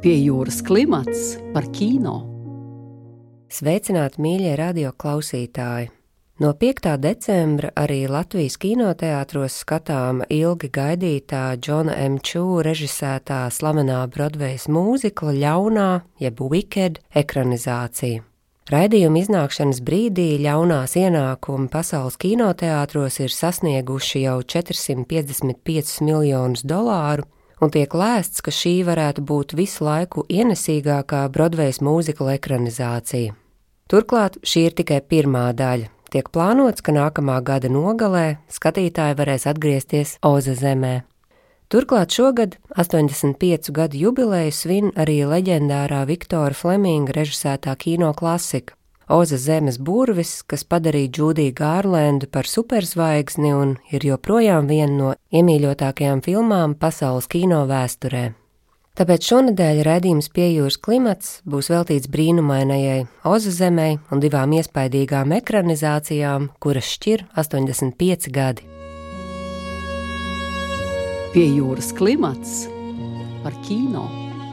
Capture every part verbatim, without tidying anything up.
Pie jūras klimats par kino. Sveicināti, mīļie radio klausītāji! No piektā decembra arī Latvijas kinoteātros skatāma ilgi gaidītā Džona M. Čū režisētā slavenā Brodvejas mūzikla Ļaunā, jeb Wicked, ekranizācija. Raidījuma iznākšanas brīdī ļaunās ienākumi pasaules kinoteātros ir sasnieguši jau četrsimt piecdesmit piecus miljonus dolāru, un tiek lēsts, ka šī varētu būt visu laiku ienesīgākā Brodvejas mūzikla ekranizācija. Turklāt šī ir tikai pirmā daļa. Tiek plānots, ka nākamā gada nogalē skatītāji varēs atgriezties Oza zemē. Turklāt šogad astoņdesmit piecu gadu jubileju svin arī leģendārā Viktora Fleminga režisētā kino klasika Oza zemes burvis, kas padarīja Džūdiju Gārlendu par superzvaigzni un ir joprojām viena no iemīļotākajām filmām pasaules kino vēsturē. Tāpēc šonedēļ raidījums Pie jūras klimats būs veltīts brīnumainajai Oza zemei un divām iespaidīgām ekranizācijām, kuras šķir astoņdesmit pieci gadi. Pie jūras klimats par kino.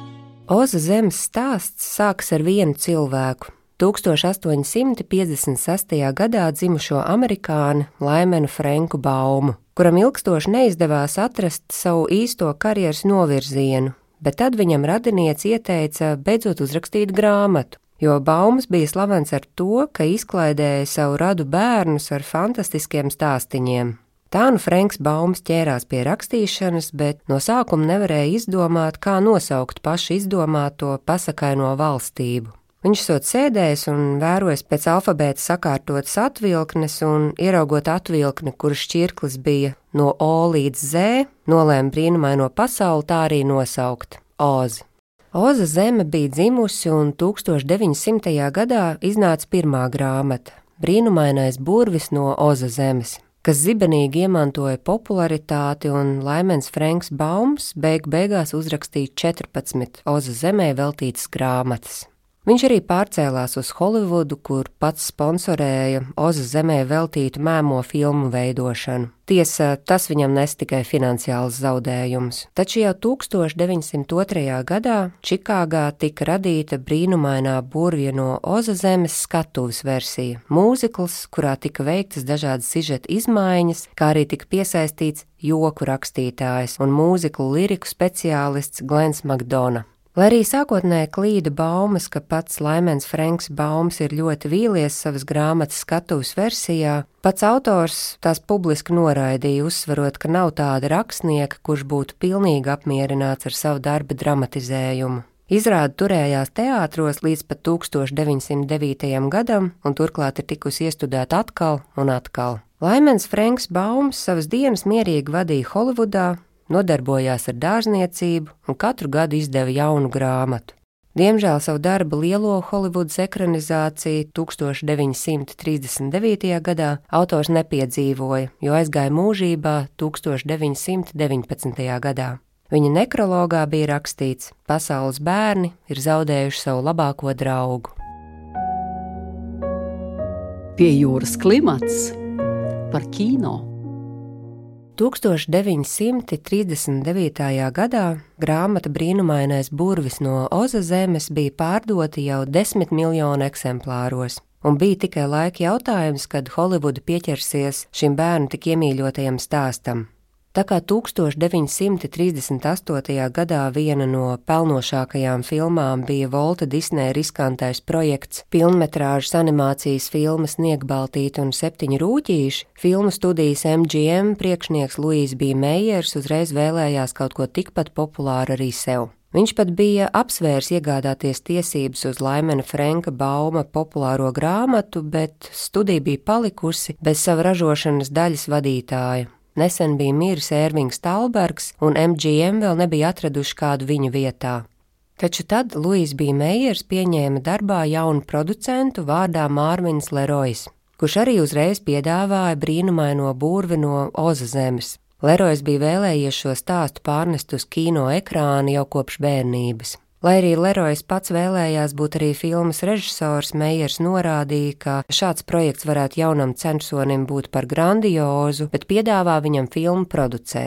Oza zemes stāsts sākas ar vienu cilvēku, tūkstoš astoņsimt piecdesmit sestajā gadā dzimušo amerikāni Laimenu Frenku Baumu, kuram ilgstoši neizdevās atrast savu īsto karjeras novirzienu, bet tad viņam radinieci ieteica beidzot uzrakstīt grāmatu, jo Baums bija slavens ar to, ka izklaidēja savu radu bērnus ar fantastiskiem stāstiņiem. Tā nu Frenks Baums ķērās pie rakstīšanas, bet no sākuma nevarēja izdomāt, kā nosaukt pašu izdomāto pasakaino valstību. Viņš sot sēdējis un vērojis pēc alfabēta sakārtotas atvilknes un, ieraugot atvilkni, kuras šķirklis bija no O līdz Z, nolēma brīnumaino pasauli tā arī nosaukt – Ozi. Oza zeme bija dzimusi un tūkstoš deviņsimtajā gadā iznāca pirmā grāmata – Brīnumainais burvis no Oza zemes, kas zibenīgi iemantoja popularitāti, un Laimens Frenks Baums beig beigās uzrakstīja četrpadsmit Oza zemē veltītas grāmatas. Viņš arī pārcēlās uz Holivudu, kur pats sponsorēja Oza zemē veltītu mēmo filmu veidošanu. Tiesa, tas viņam nes tikai finansiāls zaudējums, taču jau tūkstoš deviņsimt otrajā gadā Čikāgā tika radīta brīnumainā burvja no Oza zemes skatuves versija, mūzikls, kurā tika veiktas dažādas sižeta izmaiņas, kā arī tika piesaistīts joku rakstītājs un mūziklu liriku speciālists Glens Makdona. Lai arī sākotnēji klīda baumas, ka pats Laimens Frenks Baums ir ļoti vīlies savas grāmatas skatuves versijā, pats autors tās publiski noraidīja, uzsverot, ka nav tāda rakstnieka, kurš būtu pilnīgi apmierināts ar savu darba dramatizējumu. Izrāde turējās teātros līdz pat tūkstoš deviņsimt devītajam gadam, un turklāt ir tikusi iestudēta atkal un atkal. Laimens Frenks Baums savas dienas mierīgi vadīja Holivudā, nodarbojās ar dārzniecību un katru gadu izdeva jaunu grāmatu. Diemžēl savu darbu lielo Holivudas ekranizāciju tūkstoš deviņsimt trīsdesmit devītajā gadā autors nepiedzīvoja, jo aizgāja mūžībā tūkstoš deviņsimt deviņpadsmitajā gadā. Viņa nekrologā bija rakstīts: pasaules bērni ir zaudējuši savu labāko draugu. Pie jūras klimats par kino. tūkstoš deviņsimt trīsdesmit devītajā gadā grāmata Brīnumainais burvis no Oza zemes bija pārdota jau desmit miljonu eksemplāros, un bija tikai laika jautājums, kad Holivuda pieķersies šim bērnu tik iemīļotajam stāstam. Tā kā tūkstoš deviņsimt trīsdesmit astotajā gadā viena no pelnošākajām filmām bija Volta Disneja riskantais projekts pilnmetrāžas animācijas filmas Sniegbaltīte un septiņi rūķīši, filmu studijas M G M priekšnieks Luijs B. Meiers uzreiz vēlējās kaut ko tikpat populāru arī sev. Viņš pat bija apsvērs iegādāties tiesības uz Laimena Frenka Bauma populāro grāmatu, bet studija bija palikusi bez sava ražošanas daļas vadītāja. Nesen bija miris Ērvings Talbergs, un M G M vēl nebija atraduši kādu viņa vietā. Taču tad Luijs B. Meiers pieņēma darbā jaunu producentu vārdā Mārvins Lerojs, kurš arī uzreiz piedāvāja brīnumaino burvi no Oza zemes. Lerojs bija vēlējies šo stāstu pārnest uz kino ekrāna jau kopš bērnības. Lai arī Lerojs pats vēlējās būt arī filmas režisors, Meiers norādīja, ka šāds projekts varētu jaunam censonim būt par grandiozu, bet piedāvā viņam filmu producēt.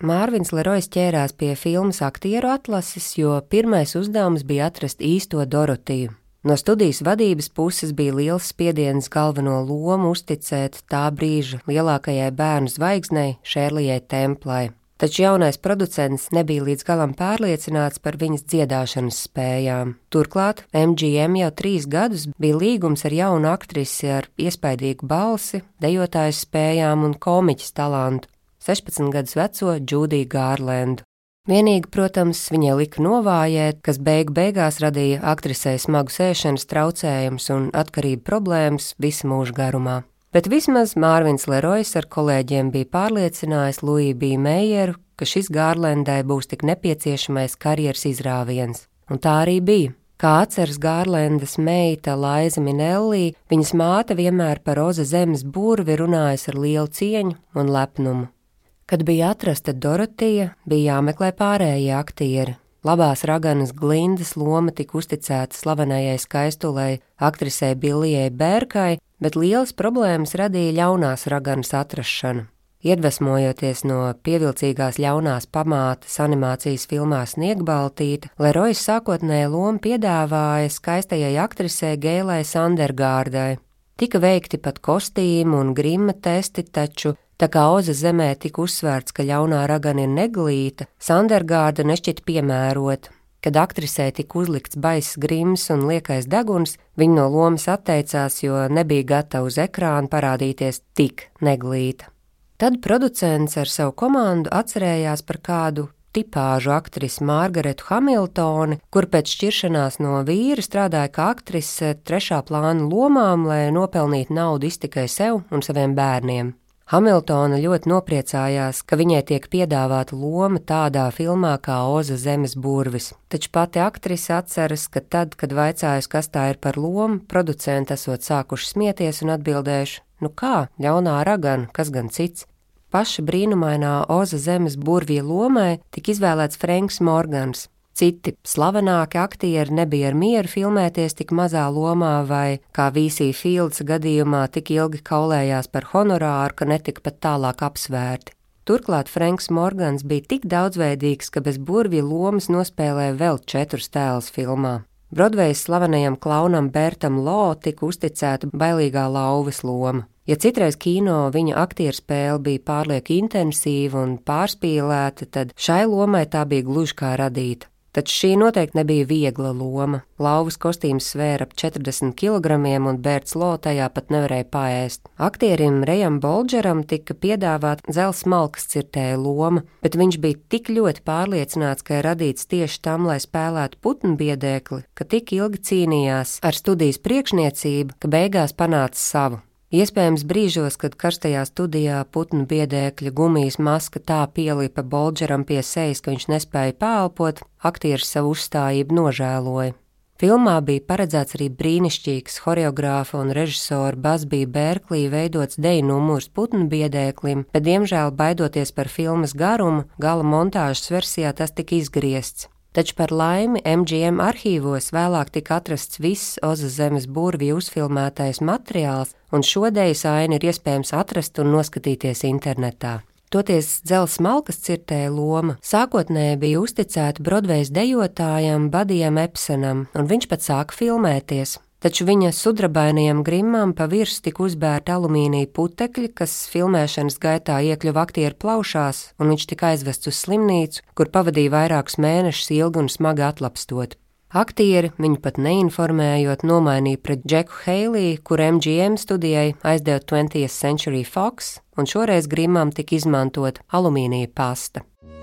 Mārvins Lerojs ķērās pie filmas aktieru atlases, jo pirmais uzdevums bija atrast īsto Dorotiju. No studijas vadības puses bija liels spiediens galveno lomu uzticēt tā brīža lielākajai bērnu zvaigznei Šērlijai Templai. Taču jaunais producents nebija līdz galam pārliecināts par viņas dziedāšanas spējām. Turklāt M G M jau trīs gadus bija līgums ar jaunu aktrisi ar iespaidīgu balsi, dejotājas spējām un komiķis talantu, sešpadsmit gadus veco Džūdiju Gārlendu. Vienīgi, protams, viņai lika novājēt, kas beigu beigās radīja aktrisei smagu sēšanas traucējums un atkarību problēmas visu mūžu garumā. Bet vismaz Mārvins Lerojs ar kolēģiem bija pārliecinājis Louis B. Meyeru, ka šis Gārlendai būs tik nepieciešamais karjeras izrāviens. Un tā arī bija. Kā atceras Gārlendas meita Laiza Minelli, viņas māte vienmēr par Oza zemes burvi runājas ar lielu cieņu un lepnumu. Kad bija atrasta Dorotija, bija jāmeklē pārējie aktieri. Labās raganas Glindas loma tika uzticēta slavenajai skaistulei aktrisei Billijai Bērkai, bet lielas problēmas radīja ļaunās raganas atrašana. Iedvesmojoties no pievilcīgās ļaunās pamātes animācijas filmā Sniegbaltīte, Lerojs sākotnēji lomu piedāvāja skaistajai aktrisei Geilai Sandergārdai. Tika veikti pat kostīmu un grima testi, taču tā kā Oza zemē tika uzsvērts, ka ļaunā ragana ir neglīta, Sandergārda nešķita piemērota. Kad aktrisē tika uzlikts baiss grims un liekais deguns, viņa no lomas atteicās, jo nebija gatava uz ekrāna parādīties tik neglīta. Tad producents ar savu komandu atcerējās par kādu tipāžu aktrisi Margaretu Hamiltoni, kur pēc šķiršanās no vīra strādāja kā aktrise trešā plāna lomām, lai nopelnītu naudu iztikai sev un saviem bērniem. Hamiltona ļoti nopriecājās, ka viņai tiek piedāvāta loma tādā filmā kā Oza zemes burvis, taču pati aktrise atceras, ka tad, kad vaicājusi, kas tā ir par lomu, producenti esot sākuši smieties un atbildējuši, nu kā, ļaunā ragana, kas gan cits. Paša brīnumainā Oza zemes burvja lomai tika izvēlēts Frenks Morgans. Citi slavenāki aktieri nebija ar mieru filmēties tik mazā lomā vai, kā V C Fields gadījumā, tik ilgi kaulējās par honorāru, ka netika pat tālāk apsvērti. Turklāt Frenks Morgans bija tik daudzveidīgs, ka bez burvja lomas nospēlēja vēl četrus tēlus filmā. Brodvejas slavenajam klaunam Bertam Lo tika uzticēta bailīgā lauvas loma. Ja citreiz kino viņa aktieru spēle bija pārlieku intensīva un pārspīlēta, tad šai lomai tā bija gluži kā radīta. Taču šī noteikti nebija viegla loma. Lauvas kostīms svēra ap četrdesmit kilogramiem un Berts Lo tajā pat nevarēja paēst. Aktierim Rejam Bolgeram tika piedāvāta Zels malkas cirtēja loma, bet viņš bija tik ļoti pārliecināts, ka ir radīts tieši tam, lai spēlētu putnu biedēkli, ka tik ilgi cīnījās ar studijas priekšniecību, ka beigās panāca savu. Iespējams brīžos, kad karstajā studijā putnu biedēkļa gumijas maska tā pielipa Bolgeram pie sejas, ka viņš nespēja pāelpot, aktieris savu uzstājību nožēloja. Filmā bija paredzēts arī brīnišķīgs horeogrāfa un režisora Busby Berkeley veidots deju numurs putnu biedēklim, bet diemžēl baidoties par filmas garumu, gala montāžas versijā tas tika izgriezts. Taču par laimi M G M arhīvos vēlāk tika atrasts viss Oza zemes burvja uzfilmētais materiāls, un šo dejas ainu ir iespējams atrast un noskatīties internetā. Toties Dzels malkas cirtēja loma sākotnēji bija uzticēta Brodvejas dejotājam Badijam Epsenam, un viņš pat sāka filmēties. Taču viņa sudrabainajam grimam pa virsmu tika uzbērti alumīnija putekļi, kas filmēšanas gaitā iekļuva aktieru plaušās, un viņš tika aizvests uz slimnīcu, kur pavadīja vairākus mēnešus ilgi un smagi atlapstot. Aktieri, viņu pat neinformējot, nomainīja pret Džeku Heiliju, kur M G M studijai aizdeva twentieth Century Fox, un šoreiz grimam tika izmantot alumīnija pasta.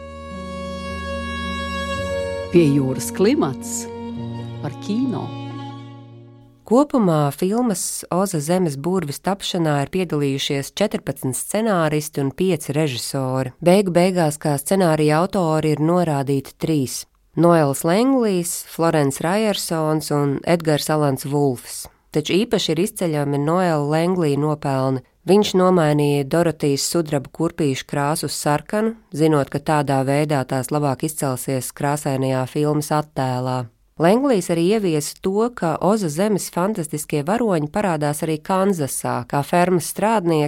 Pie jūras klimats par kino. Kopumā filmas Oza zemes burvis tapšanā ir piedalījušies četrpadsmit scenāristi un pieci režisori. Beigu beigās kā scenārija autori ir norādīti trīs – Noels Lenglijs, Florence Rajersons un Edgars Alans Vulfs. Taču īpaši ir izceļami Noela Lenglija nopelni. Viņš nomainīja Dorotijas sudraba kurpīšu krāsu uz sarkanu, zinot, ka tādā veidā tās labāk izcelsies krāsainajā filmas attēlā. Lenglijs arī ieviesa to, ka Oza zemes fantastiskie varoņi parādās arī Kanzasā, kā fermas strādnieki,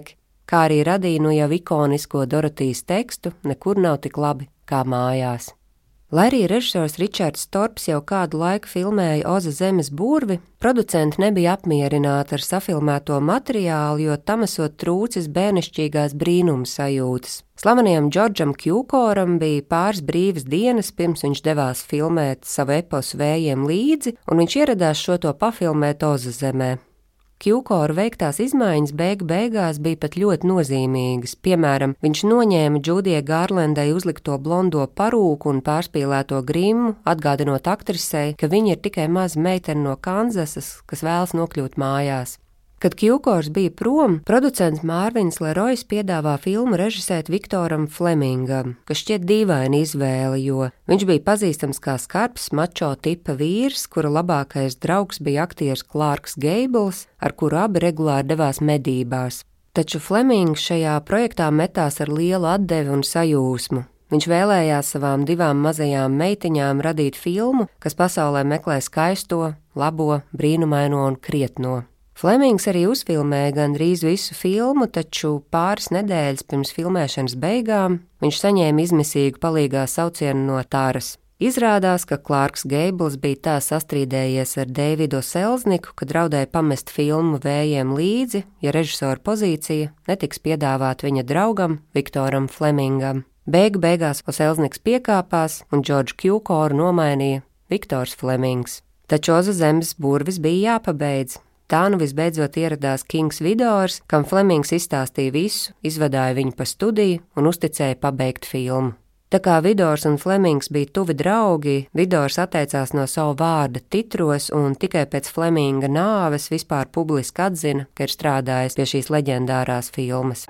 kā arī radīja nu jau ikonisko Dorotijas tekstu Nekur nav tik labi kā mājās. Lai arī režisors Ričards Torps jau kādu laiku filmēja Oza zemes burvi, producenti nebija apmierināti ar safilmēto materiālu, jo tam esot trūcis bērnišķīgās brīnuma sajūtas. Slavenajam Džordžam Kjukoram bija pāris brīvas dienas, pirms viņš devās filmēt savu eposu Vējiem līdzi, un viņš ieradās šo to pafilmēt Oza zemē. Kjukora veiktās izmaiņas beigu beigās bija pat ļoti nozīmīgas. Piemēram, viņš noņēma Džūdijai Gārlendai uzlikto blondo parūku un pārspīlēto grimmu, atgādinot aktrisei, ka viņa ir tikai maza meitene no Kanzasas, kas vēlas nokļūt mājās. Kad Kjukors bija prom, producents Mārvins Lerojs piedāvā filmu režisēt Viktoram Flemingam, kas šķiet dīvaina izvēle, jo viņš bija pazīstams kā skarbs mačo tipa vīrs, kura labākais draugs bija aktieris Klārks Geibls, ar kuru abi regulāri devās medībās. Taču Flemings šajā projektā metās ar lielu atdevi un sajūsmu. Viņš vēlējās savām divām mazajām meitiņām radīt filmu, kas pasaulē meklē skaisto, labo, brīnumaino un krietno. Flemings arī uzfilmēja gandrīz visu filmu, taču pāris nedēļas pirms filmēšanas beigām viņš saņēma izmisīgu palīgā saucienu no Taras. Izrādās, ka Klārks Geibls bija tā sastrīdējies ar Deividu Selzniku, ka draudēja pamest filmu Vējiem līdzi, ja režisora pozīcija netiks piedāvāt viņa draugam Viktoram Flemingam. Beigu beigās Selzniks piekāpās un Džordžu Kjukoru nomainīja Viktors Flemings. Taču Oza zemes burvis bija jāpabeidz. Tā nu visbeidzot ieradās Kings Vidors, kam Flemings izstāstīja visu, izvadāja viņu pa studiju un uzticēja pabeigt filmu. Tā kā Vidors un Flemings bija tuvi draugi, Vidors atteicās no savu vārda titros un tikai pēc Fleminga nāves vispār publiski atzina, ka ir strādājis pie šīs leģendārās filmas.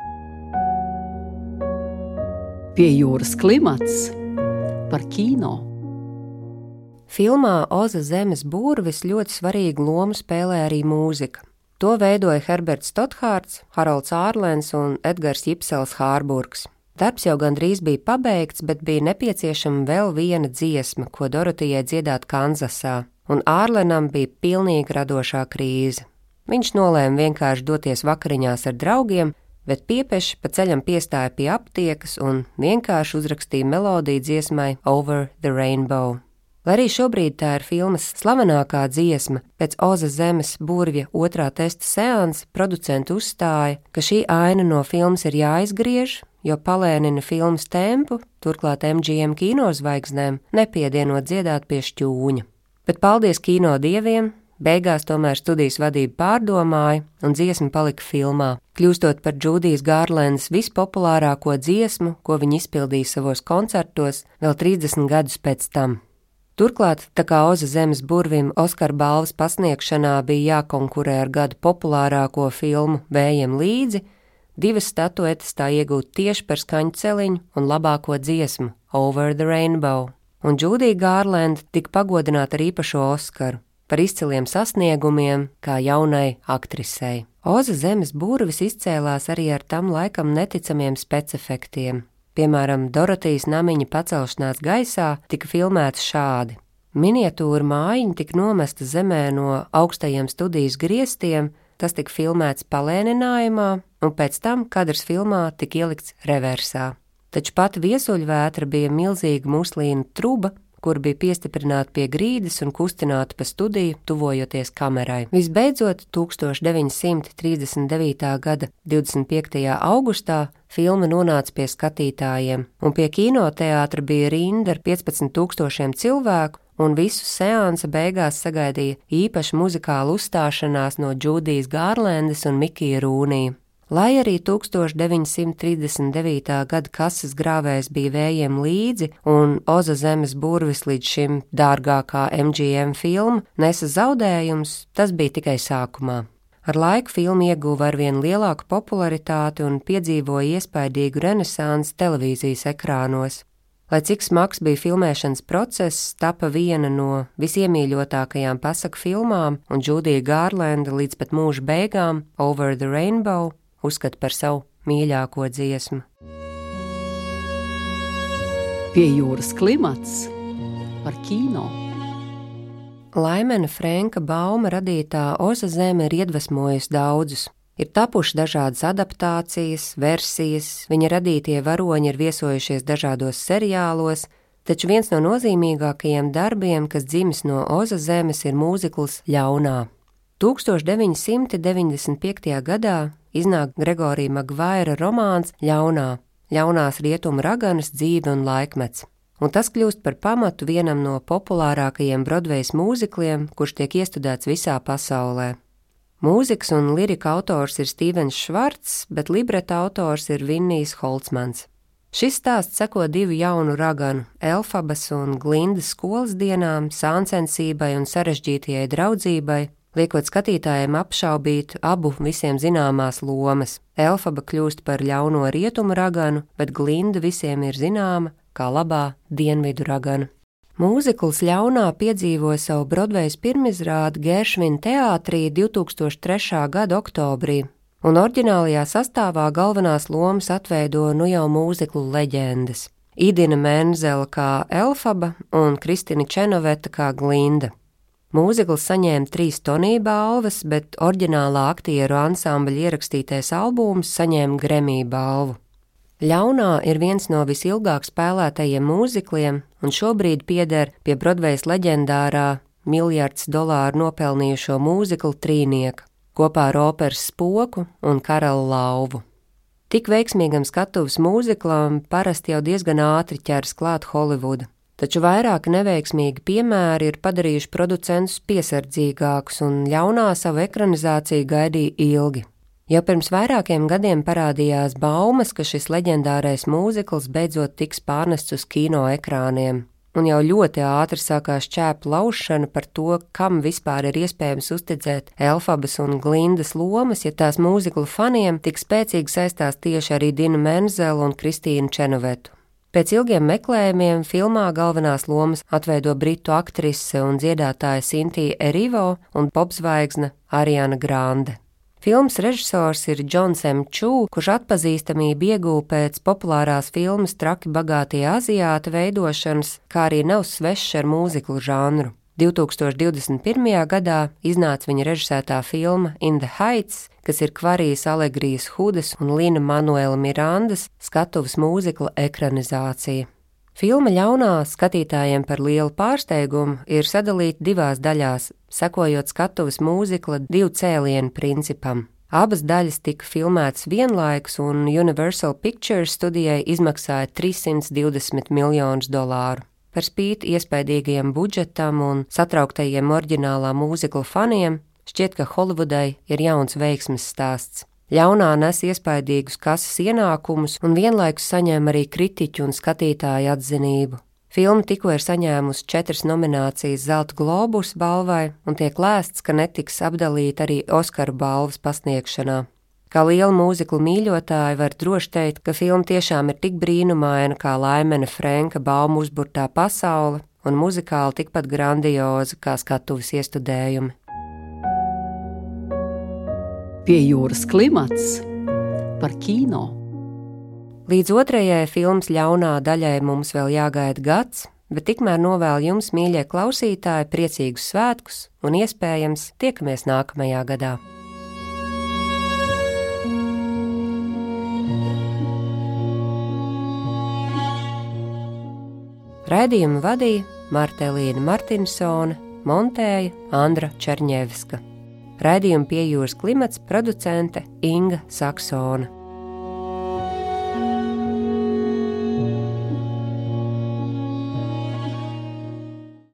Pie jūras klimats par kino. Filmā Oza zemes burvis ļoti svarīgu lomu spēlē arī mūzika. To veidoja Herberts Stothārds, Harolds Ārlens un Edgars Jipsels Hārburgs. Darbs jau gandrīz bija pabeigts, bet bija nepieciešama vēl viena dziesma, ko Dorotijai dziedāt Kanzasā, un Ārlenam bija pilnīgi radošā krīze. Viņš nolēma vienkārši doties vakariņās ar draugiem, bet piepeši pa ceļam piestāja pie aptiekas un vienkārši uzrakstīja melodiju dziesmai Over the Rainbow. Lai arī šobrīd tā ir filmas slavenākā dziesma, pēc Oza zemes burvja otrā testa seansa producenti uzstāja, ka šī aina no filmas ir jāizgriež, jo palēnina filmas tempu, turklāt M G M kinozvaigznēm, nepiedienot dziedāt pie šķūņa. Bet paldies kino dieviem, beigās tomēr studijas vadība pārdomāja un dziesma palika filmā, kļūstot par Džūdijas Gārlendas vispopulārāko dziesmu, ko viņa izpildīja savos koncertos vēl trīsdesmit gadus pēc tam. Turklāt, tā kā Oza zemes burvim Oskara balvas pasniegšanā bija jākonkurē ar gadu populārāko filmu Vējiem līdzi, divas statuetes tā iegūt tieši par skaņu celiņu un labāko dziesmu Over the Rainbow, un Džūdija Gārlenda tika pagodināta ar īpašo Oskaru par izciliem sasniegumiem kā jaunai aktrisei. Oza zemes burvis izcēlās arī ar tam laikam neticamiem specefektiem. Piemēram, Dorotijas namiņa pacelšanās gaisā tika filmēts šādi. Miniatūra mājiņa tika nomesta zemē no augstajiem studijas griestiem, tas tika filmēts palēninājumā, un pēc tam kadrs filmā tika ielikts reversā. Taču pat viesuļvētra bija milzīga muslīna truba, kur bija piestiprināta pie grīdas un kustināta pa studiju, tuvojoties kamerai. Visbeidzot, tūkstoš deviņi simti trīsdesmit devītā gada divdesmit piektajā augustā filma nonāca pie skatītājiem, un pie kinoteātra bija rinda ar piecpadsmit tūkstošiem cilvēku, un visu seansa beigās sagaidīja īpaša muzikāla uzstāšanās no Džūdijas Gārlendas un Mikija Rūnija. Lai arī tūkstoš deviņi simti trīsdesmit devītā gada kases grāvējs bija Vējiem līdzi un Oza zemes burvis līdz šim dārgākā M G M filma nesa zaudējums, tas bija tikai sākumā. Ar laiku filma ieguva arvien lielāku popularitāti un piedzīvoja iespaidīgu renesansi televīzijas ekrānos. Lai cik smags bija filmēšanas process, tapa viena no visiemīļotākajām pasaku filmām, un Džūdija Gārlenda līdz pat mūža beigām Over the Rainbow uzskata par savu mīļāko dziesmu. Pie jūras klimats par kino. Laimena Frenka Bauma radītā Oza zeme ir iedvesmojusi daudzus. Ir tapušas dažādas adaptācijas, versijas, viņa radītie varoņi ir viesojušies dažādos seriālos, taču viens no nozīmīgākajiem darbiem, kas dzimis no Oza zemes, ir mūzikls Ļaunā. tūkstoš deviņi simti deviņdesmit piektajā gadā iznāk Gregorija Magvaira romāns Ļaunā, ļaunās rietumu raganas dzīve un laikmets, un tas kļūst par pamatu vienam no populārākajiem Brodvejas mūzikliem, kurš tiek iestudēts visā pasaulē. Mūzikas un lirika autors ir Stīvens Švarts, bet libreta autors ir Vinnijs Holcmans. Šis stāsts seko divu jaunu raganu, Elfabas un Glindas skolas dienām, sāncensībai un sarežģītajai draudzībai, liekot skatītājiem apšaubīt abu visiem zināmās lomas. Elfaba kļūst par ļauno rietumu raganu, bet Glinda visiem ir zināma kā labā dienvidu ragana. Mūzikls Ļaunā piedzīvoja savu Brodvejas pirmizrādi Gēršvina teātrī divtūkstoš trešā gada oktobrī, un oriģinālajā sastāvā galvenās lomas atveido nu jau mūziklu leģendas – Idina Menzela kā Elfaba un Kristina Čenoveta kā Glinda. Mūzikls saņēma trīs Tonija balvas, bet oriģinālā aktieru ansambļa ierakstītais albums saņēma Grammy balvu. Ļaunā ir viens no visilgāk spēlētajiem mūzikliem un šobrīd pieder pie Brodvejas leģendārā miljards dolāru nopelnījušo mūziklu trīnieka, kopā ar operas Spoku un Karala lauvu. Tik veiksmīgam skatuves mūziklam parasti jau diezgan ātri ķeras klāt Holivuda, taču vairāki neveiksmīgi piemēri ir padarījuši producentus piesardzīgākus un Ļaunā savu ekranizāciju gaidīja ilgi. Jau pirms vairākiem gadiem parādījās baumas, ka šis leģendārais mūzikls beidzot tiks pārnests uz kino ekrāniem, un jau ļoti ātri sākās ķēpu laušana par to, kam vispār ir iespējams uzticēt Elfabas un Glindas lomas, ja tās mūziklu faniem tik spēcīgi saistās tieši ar Idinu Menzelu un Kristīnu Čenovetu. Pēc ilgiem meklējumiem filmā galvenās lomas atveido britu aktrise un dziedātāja Cynthia Erivo un popzvaigzne Ariana Grande. Filmas režisors ir Džons M. Čū, kurš atpazīstamību ieguva pēc populārās filmas Traki bagātie aziāti veidošanas, kā arī nav svešs ar mūziklu žanru. divtūkstoš divdesmit pirmajā gadā iznāca viņa režisētā filma In the Heights, kas ir Kvarijas Alegrijas Hudas un Lina Manuela Mirandas skatuves mūzikla ekranizācija. Filma Ļaunā skatītājiem par lielu pārsteigumu ir sadalīta divās daļās, sekojot skatuves mūzikla divu cēlienu principam. Abas daļas tika filmētas vienlaikus un Universal Pictures studijai izmaksāja trīssimts divdesmit miljonus dolāru. Par spīti iespaidīgajam budžetam un satrauktajiem oriģinālā mūzikla faniem, šķiet, ka Holivudai ir jauns veiksmes stāsts. Ļaunā nes iespaidīgus kases ienākumus un vienlaikus saņem arī kritiķu un skatītāju atzinību. Filma tikko ir saņēmusi četras nominācijas Zelta Globus balvai un tiek lēsts, ka netiks apdalīta arī Oskaru balvas pasniegšanā. Kā liela mūziklu mīļotāji var droši teikt, ka filma tiešām ir tik brīnumaina kā Laimena Frenka baumu uzburtā pasaule un muzikāli tikpat grandioza kā skatuves iestudējumi. Pie jūras klimats par kino. Līdz otrajai filmas Ļaunā daļai mums vēl jāgaida gads, bet tikmēr novēlu jums, mīļie klausītāji, priecīgus svētkus un iespējams tiekamies nākamajā gadā. Raidījumu vadīja Marta Elīna Martinsone, montēja Andra Čerņevska. Raidījumu Pie jūras klimats producente Inga Saksona.